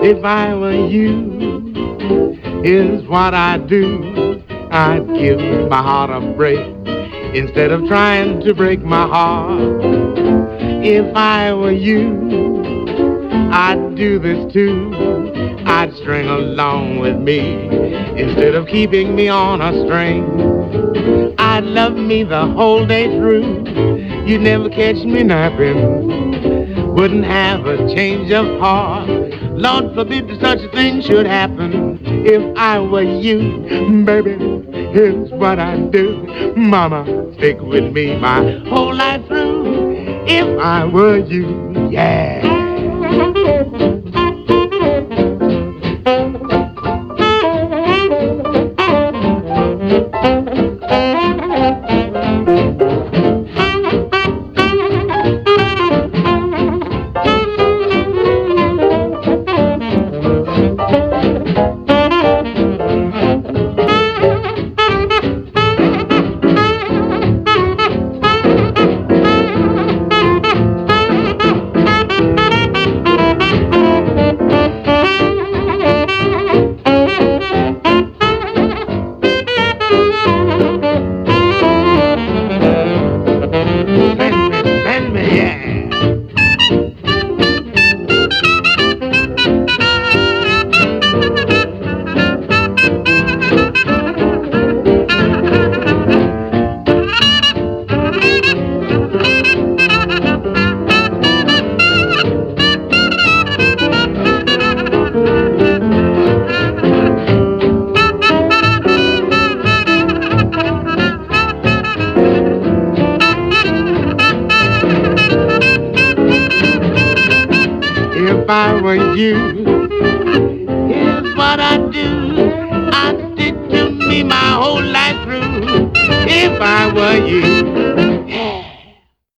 If I were you, here's what I'd do. I'd give my heart a break instead of trying to break my heart. If I were you, I'd do this too. I'd string along with me instead of keeping me on a string. I'd love me the whole day through. You'd never catch me napping. Wouldn't have a change of heart. Lord forbid that such a thing should happen. If I were you, baby, here's what I'd do. Mama, stick with me my whole life through. If I were you, yeah. If I were you, here's what I'd do. I'd stick to me my whole life through. If I were you.